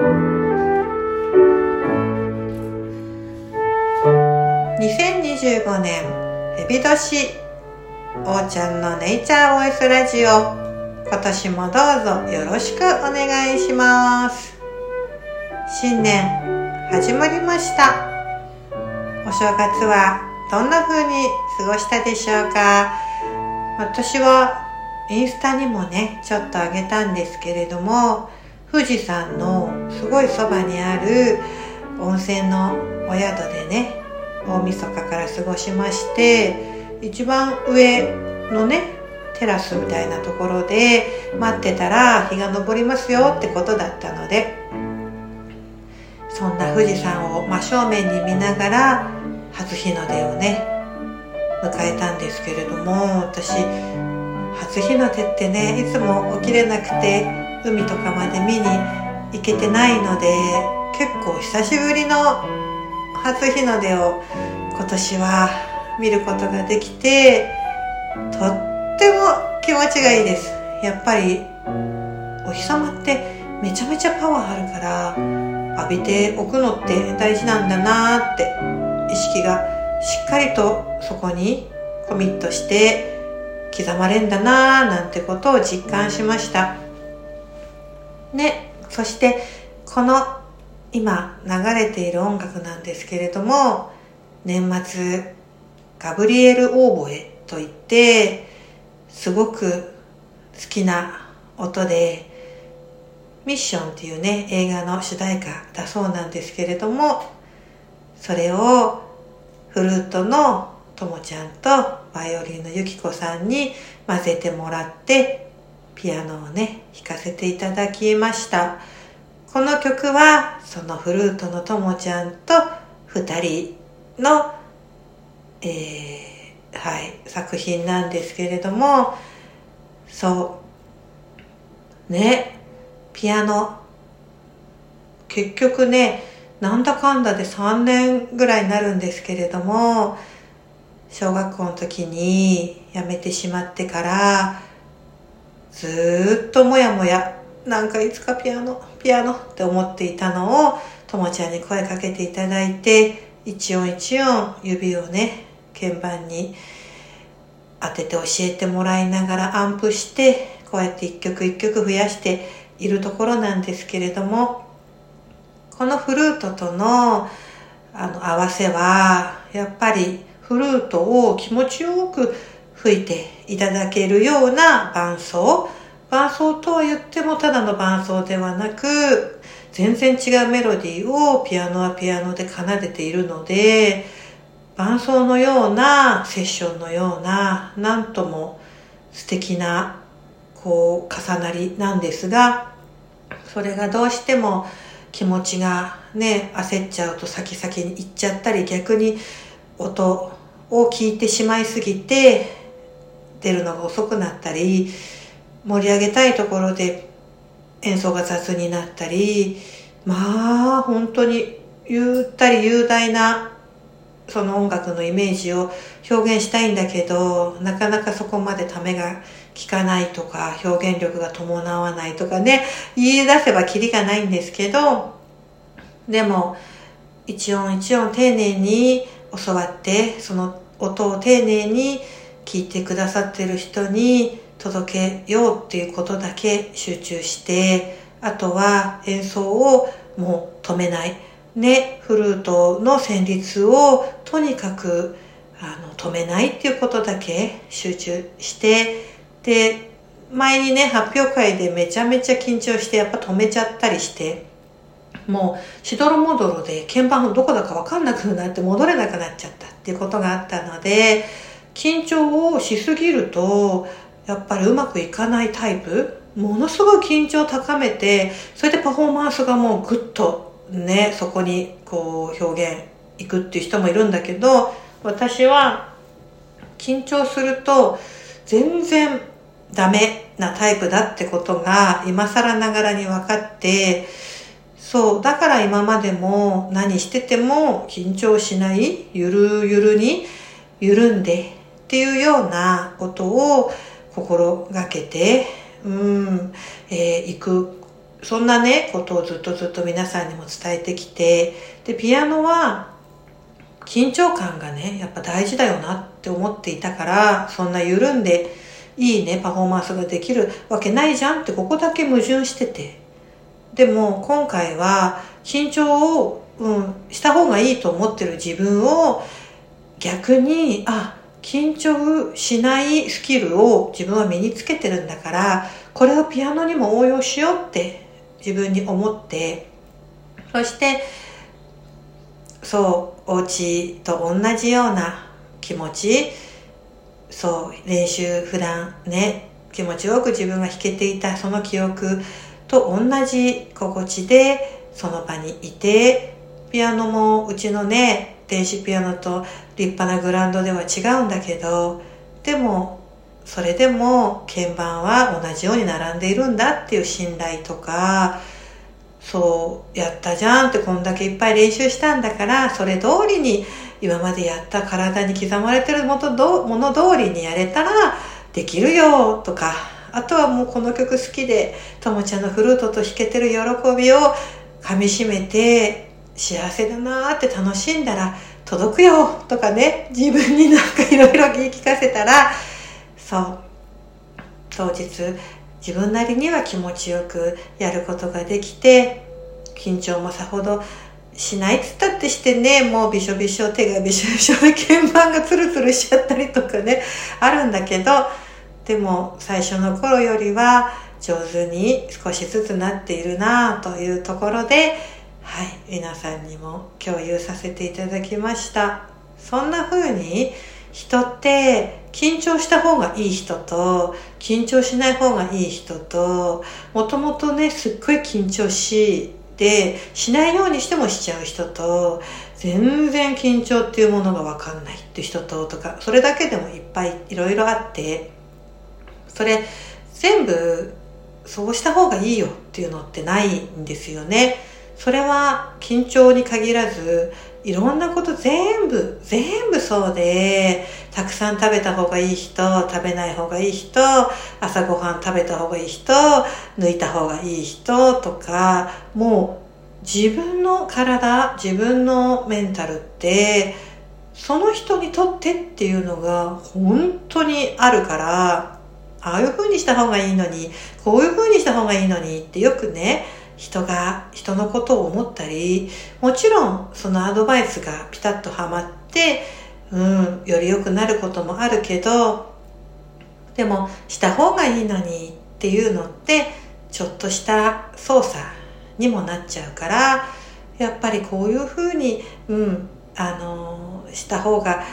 2025年ヘビ年、おーちゃんのネイチャーボイスラジオ、今年もどうぞよろしくお願いします。新年始まりました。お正月はどんな風に過ごしたでしょうか。私はインスタにもねちょっとあげたんですけれども、富士山のすごいそばにある温泉のお宿でね大晦日から過ごしまして、一番上のねテラスみたいなところで待ってたら日が昇りますよってことだったので、そんな富士山を真正面に見ながら初日の出をね迎えたんですけれども、私初日の出ってねいつも起きれなくて海とかまで見に行けてないので、結構久しぶりの初日の出を今年は見ることができて、とっても気持ちがいいです。やっぱりお日様ってめちゃめちゃパワーあるから浴びておくのって大事なんだなって、意識がしっかりとそこにコミットして刻まれんだななんてことを実感しましたね。そしてこの今流れている音楽なんですけれども、年末ガブリエル・オーボエといってすごく好きな音で、ミッションっていうね映画の主題歌だそうなんですけれども、それをフルートのともちゃんとバイオリンのゆきこさんに混ぜてもらってピアノをね弾かせていただきました。この曲はそのフルートのともちゃんと2人の、作品なんですけれども、そうね、ピアノ結局ねなんだかんだで3年ぐらいになるんですけれども、小学校の時に辞めてしまってからずっともやもや、なんかいつかピアノって思っていたのをともちゃんに声かけていただいて、一音一音指をね鍵盤に当てて教えてもらいながらアンプして、こうやって一曲一曲増やしているところなんですけれども、このフルートとの合わせはやっぱりフルートを気持ちよく吹いていただけるような伴奏とは言ってもただの伴奏ではなく、全然違うメロディーをピアノはピアノで奏でているので、伴奏のようなセッションのようななんとも素敵な重なりなんですが、それがどうしても気持ちがね焦っちゃうと先々に行っちゃったり、逆に音を聞いてしまいすぎて出るのが遅くなったり、盛り上げたいところで演奏が雑になったり、まあ本当にゆったり雄大なその音楽のイメージを表現したいんだけど、なかなかそこまでためが効かないとか表現力が伴わないとかね、言い出せばキリがないんですけど、でも一音一音丁寧に教わって、その音を丁寧に聴いてくださってる人に届けようっていうことだけ集中して、あとは演奏をもう止めないね、フルートの旋律をとにかく止めないっていうことだけ集中して、で前にね発表会でめちゃめちゃ緊張してやっぱ止めちゃったりして、もうしどろもどろで鍵盤どこだか分かんなくなって戻れなくなっちゃったっていうことがあったので、緊張をしすぎるとやっぱりうまくいかないタイプ、ものすごい緊張を高めて、それでパフォーマンスがもうグッとねそこに表現いくっていう人もいるんだけど、私は緊張すると全然ダメなタイプだってことが今更ながらに分かって、そうだから今までも何してても緊張しない、ゆるゆるに緩んでっていうようなことを心がけていくそんなね、ことをずっと皆さんにも伝えてきて、で、ピアノは緊張感がね、やっぱ大事だよなって思っていたから、そんな緩んでいいね、パフォーマンスができるわけないじゃんって、ここだけ矛盾してて。でも今回は緊張を、した方がいいと思ってる自分を逆に、緊張しないスキルを自分は身につけてるんだから、これをピアノにも応用しようって自分に思って、そしてお家と同じような気持ち、練習普段ね、気持ちよく自分が弾けていたその記憶と同じ心地でその場にいて、ピアノもうちのね、電子ピアノと立派なグラウンドでは違うんだけど、でもそれでも鍵盤は同じように並んでいるんだっていう信頼とか、やったじゃんって、こんだけいっぱい練習したんだから、それ通りに今までやった体に刻まれてるもの通りにやれたらできるよとか、あとはもうこの曲好きでともちゃんのフルートと弾けてる喜びを噛み締めて、幸せだなーって楽しんだら届くよとかね、自分になんかいろいろ言い聞かせたら、当日自分なりには気持ちよくやることができて、緊張もさほどしないっつったってしてね、もうびしょびしょ、手がびしょびしょで鍵盤がツルツルしちゃったりとかね、あるんだけど、でも最初の頃よりは上手に少しずつなっているなというところで、皆さんにも共有させていただきました。そんな風に人って緊張した方がいい人と緊張しない方がいい人と、もともとね、すっごい緊張しないようにしてもしちゃう人と、全然緊張っていうものが分かんないっていう人とか、それだけでもいっぱいいろいろあって、それ全部そうした方がいいよっていうのってないんですよね。それは緊張に限らず、いろんなこと全部そうで、たくさん食べた方がいい人、食べない方がいい人、朝ごはん食べた方がいい人、抜いた方がいい人とか、もう自分の体、自分のメンタルって、その人にとってっていうのが本当にあるから、ああいう風にした方がいいのに、こういう風にした方がいいのにってよくね、人のことを思ったり、もちろんそのアドバイスがピタッとはまって、より良くなることもあるけど、でもした方がいいのにっていうのって、ちょっとした操作にもなっちゃうから、やっぱりこういう風に、した方が、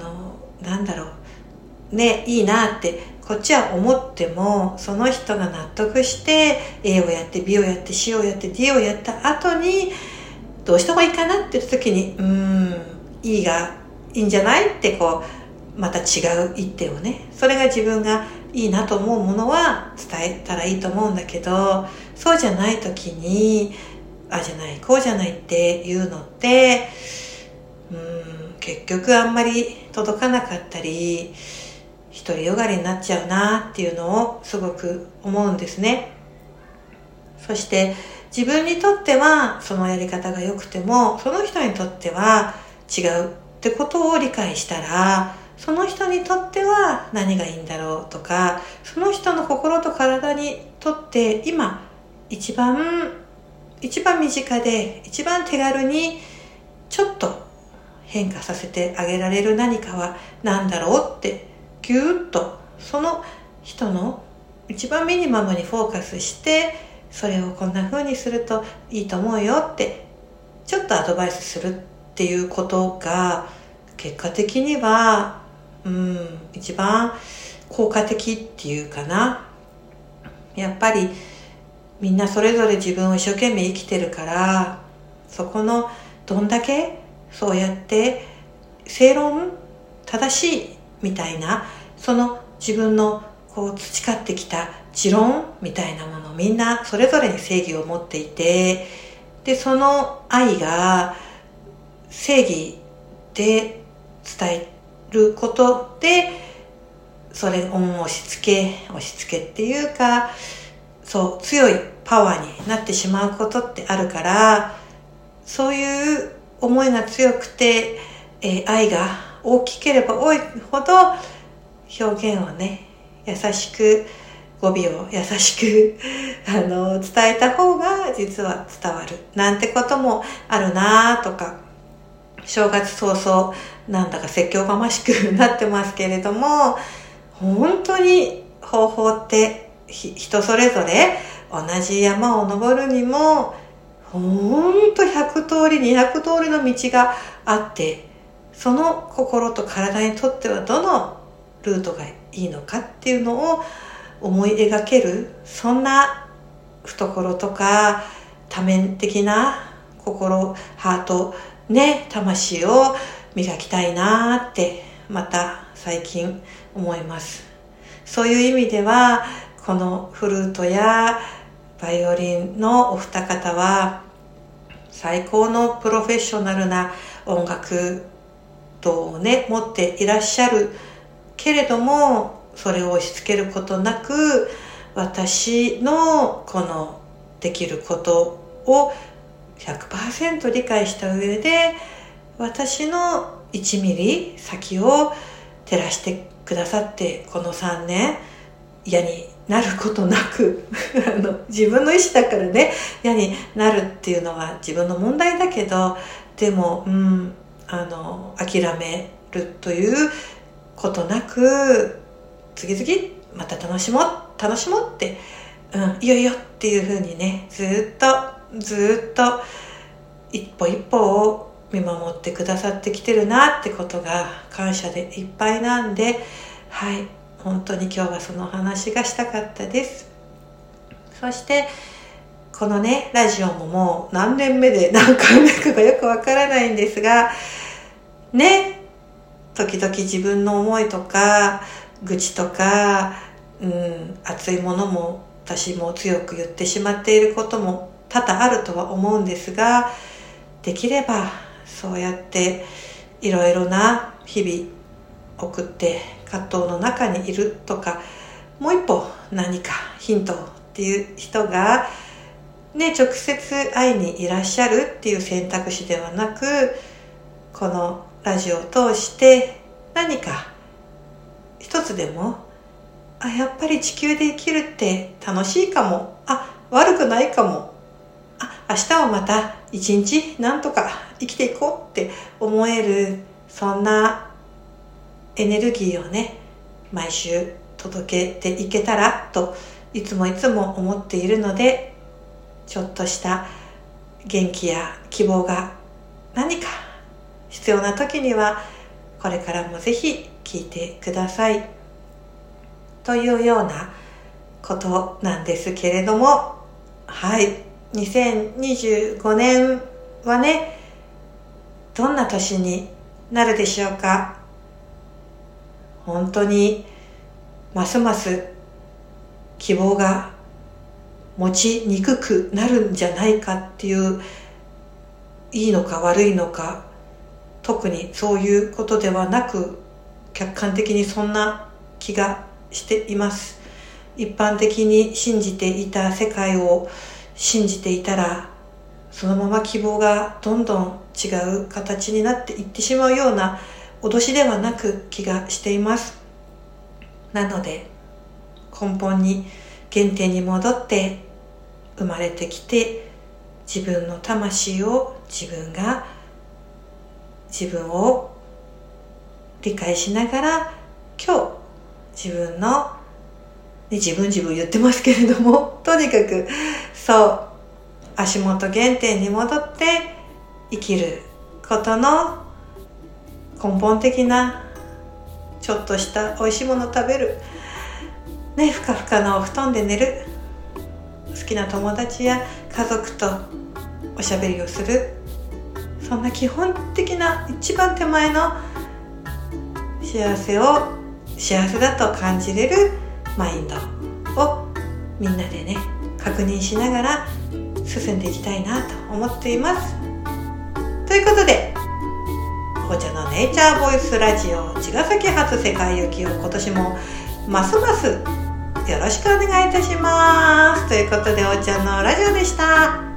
いいなってこっちは思っても、その人が納得して A をやって B をやって C をやって D をやった後に、どうした方がいいかなって言った時に、E がいいんじゃないってまた違う一手をね、それが自分がいいなと思うものは伝えたらいいと思うんだけど、そうじゃない時にじゃないこうじゃないっていうのって、結局あんまり届かなかったり、独りよがりになっちゃうなっていうのをすごく思うんですね。そして自分にとってはそのやり方が良くても、その人にとっては違うってことを理解したら、その人にとっては何がいいんだろうとか、その人の心と体にとって今一番身近で一番手軽にちょっと変化させてあげられる何かは何だろうって、ぎゅーっとその人の一番ミニマムにフォーカスして、それをこんな風にするといいと思うよってちょっとアドバイスするっていうことが、結果的には一番効果的っていうかな。やっぱりみんなそれぞれ自分を一生懸命生きてるから、そこのどんだけそうやって正論正しいみたいな、その自分の培ってきた持論みたいなもの、みんなそれぞれに正義を持っていて、でその愛が正義で伝えることで、それを押し付けっていうか、 そう強いパワーになってしまうことってあるから、そういう思いが強くて、愛が大きければ多いほど表現をね優しく、語尾を優しく伝えた方が実は伝わるなんてこともあるなとか、正月早々なんだか説教がましくなってますけれども、本当に方法って人それぞれ、同じ山を登るにも本当100通り200通りの道があって、その心と体にとってはどのルートがいいのかっていうのを思い描ける、そんな懐とか多面的な心、ハートね、魂を磨きたいなってまた最近思います。そういう意味ではこのフルートやバイオリンのお二方は最高のプロフェッショナルな音楽道をね持っていらっしゃるけれども、それを押し付けることなく、私のこのできることを 100% 理解した上で、私の1ミリ先を照らしてくださって、この3年嫌になることなく自分の意思だからね、嫌になるっていうのは自分の問題だけど、でも諦めるということなく、次々また楽しもうって、いよいよっていう風にね、ずっと一歩一歩を見守ってくださってきてるなってことが感謝でいっぱいなんで、はい、本当に今日はその話がしたかったです。そしてこのねラジオももう何年目で何回目かがよくわからないんですがね、時々自分の思いとか愚痴とか、熱いものも私も強く言ってしまっていることも多々あるとは思うんですが、できればそうやっていろいろな日々送って葛藤の中にいるとか、もう一歩何かヒントっていう人がね直接会いにいらっしゃるっていう選択肢ではなく、このラジオを通して何か一つでも、やっぱり地球で生きるって楽しいかも、悪くないかも、明日はまた一日なんとか生きていこうって思える、そんなエネルギーをね毎週届けていけたらといつも思っているので、ちょっとした元気や希望が何か必要な時にはこれからもぜひ聞いてくださいというようなことなんですけれども、はい、2025年はねどんな年になるでしょうか。本当にますます希望が持ちにくくなるんじゃないかっていう、いいのか悪いのか特にそういうことではなく、客観的にそんな気がしています。一般的に信じていた世界を信じていたら、そのまま希望がどんどん違う形になっていってしまうような脅しではなく気がしています。なので根本に原点に戻って生まれてきて、自分の魂を自分を理解しながら、今日自分の、自分言ってますけれども、とにかくそう足元原点に戻って生きることの根本的な、ちょっとした美味しいもの食べる、ふかふかのお布団で寝る、好きな友達や家族とおしゃべりをする、そんな基本的な一番手前の幸せだと感じれるマインドをみんなでね確認しながら進んでいきたいなと思っています。ということで、紅茶のネイチャーボイスラジオ茅ヶ崎発世界行きを今年もますますよろしくお願いいたします。ということで、おーちゃんのラジオでした。